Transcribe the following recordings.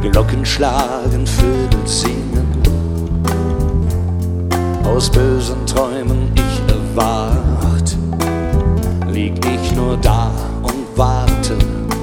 Glocken schlagen, Vögel singen. Aus bösen Träumen ich erwacht, lieg ich nur da und warte.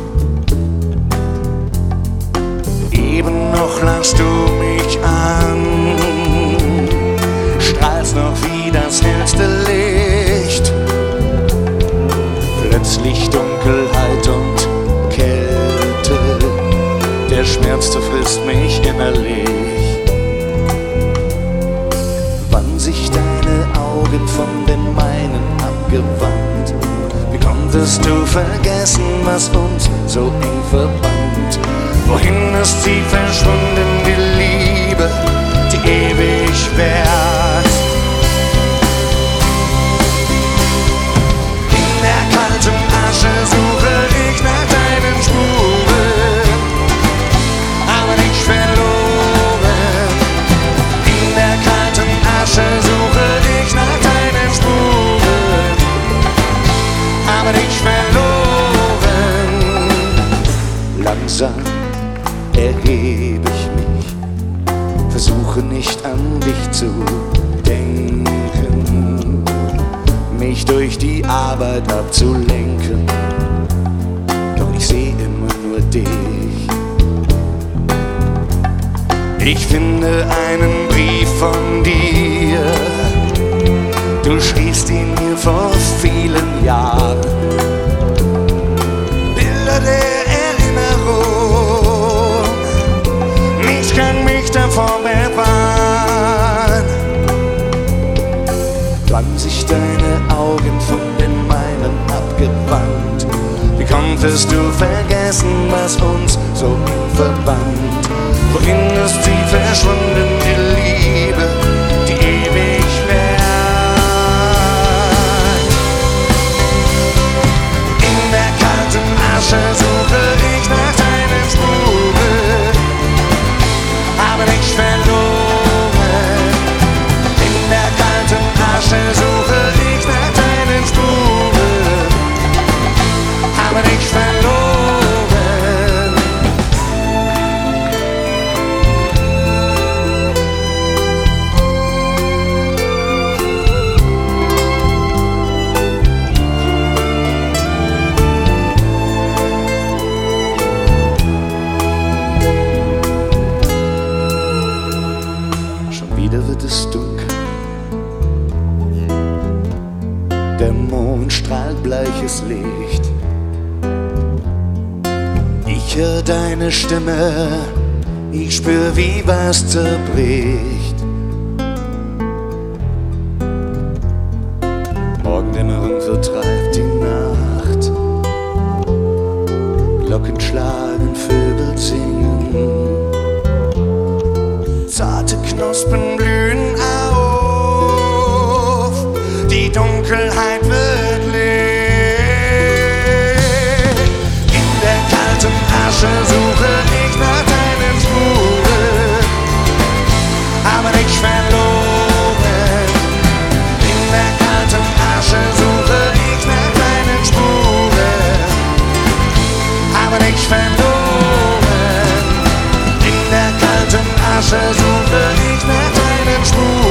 Eben noch lachst du mich an, strahlst noch wie das hellste Licht. Plötzlich Dunkelheit und Kälte, der Schmerz zerfrisst mich innerlich. Wann sich deine Augen von den meinen abgewandt? Wie konntest du vergessen, was uns so eng verband? Wohin ist sie verschwunden, die Liebe, die ewig währt? In der kalten Asche suche ich nach deinen Spuren, aber nicht verloren. In der kalten Asche suche ich nach deinen Spuren, aber nicht verloren. Langsam erhebe ich mich, versuche nicht an dich zu denken, mich durch die Arbeit abzulenken, doch ich sehe immer nur dich. Ich finde einen Brief von dir, du schriebst ihn mir vor vielen Jahren. Bilder der Erinnerung, nichts kann mich davor bewahren. Wann sich deine Augen von den meinen abgewandt? Wie konntest du vergessen, was uns so eng verband? Wohin ist sie verschwunden, die Liebe, die ewig währt? In der kalten Asche suche ich nach deinen Spuren, aber nicht verloren. In der kalten Asche suche ich nach deinen Spuren, aber nicht verloren. Wieder wird es dunkel, der Mond strahlt bleiches Licht. Ich hör deine Stimme, ich spür, wie was zerbricht. Morgendämmerung vertreibt die Nacht, Glocken schlagen, Vögel singen. Zarte Knospen blühen auf, die Dunkelheit wird Licht. In der kalten Asche suche ich nach deinen Spuren, aber nicht verloren. In der kalten Asche suche ich nach deinen Spuren, aber nicht verloren. In der kalten Asche suche ich nach deinen Spuren.